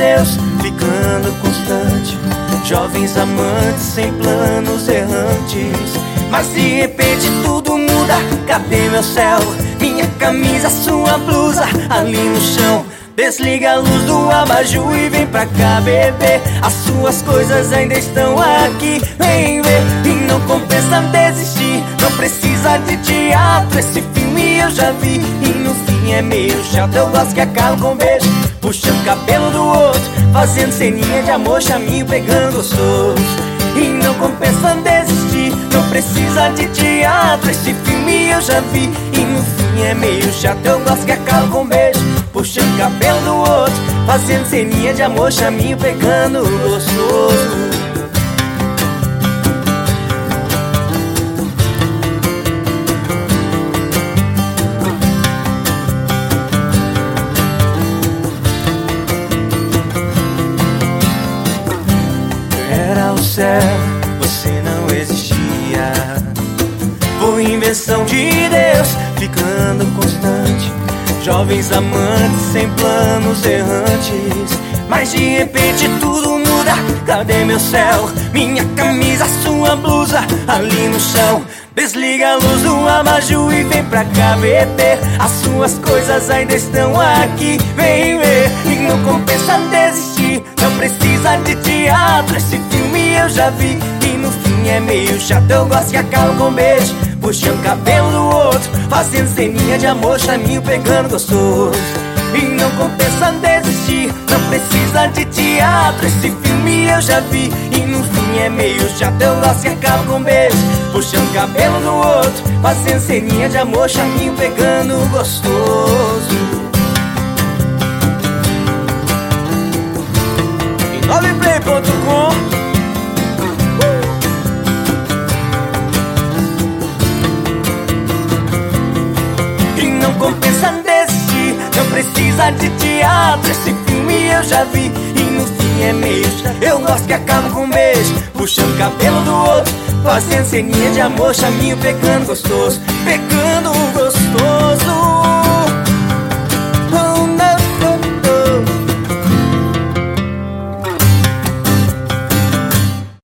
Deus, ficando constante. Jovens amantes sem planos errantes. Mas de repente tudo muda. Cadê meu céu? Minha camisa, sua blusa ali no chão. Desliga a luz do abajur e vem pra cá, bebê. As suas coisas ainda estão aqui. Vem ver, e não compensa desistir. Não precisa de teatro, esse filme eu já vi. E no fim é meio chato, eu gosto que acaba com beijo. Puxando o cabelo do outro, fazendo ceninha de amor, chaminho pegando gostoso. E não compensa desistir, não precisa de teatro, esse filme eu já vi. E no fim é meio chato, eu gosto que acaba com beijo. Puxando o cabelo do outro, fazendo ceninha de amor, chaminho pegando gostoso. Era o céu, você não existia. Foi invenção de Deus, ficando constante. Jovens amantes sem planos errantes. Mas de repente tudo muda. Cadê meu céu? Minha camisa, sua blusa ali no chão. Desliga a luz do abajur e vem pra cá, bebê. As suas coisas ainda estão aqui. Vem ver, e não compensa desistir. Não precisa de teatro, esse filme eu já vi. E no fim é meio chato, eu gosto que acaba com beijo. Puxando o cabelo do outro, fazendo ceninha de amor, chaminho pegando gostoso. E não compensa desistir, não precisa de teatro, esse filme eu já vi. E no fim é meio chato, eu gosto que acaba com beijo. Puxando o cabelo do outro, fazendo ceninha de amor, chaminho pegando gostoso. Em noveplay.com. Não compensa desistir, não precisa de teatro, esse filme eu já vi. E no fim é meio chato, eu gosto que acaba com beijo. Puxando o cabelo do outro, fazendo ceninha de amor, chaminho pegando gostoso, pegando gostoso.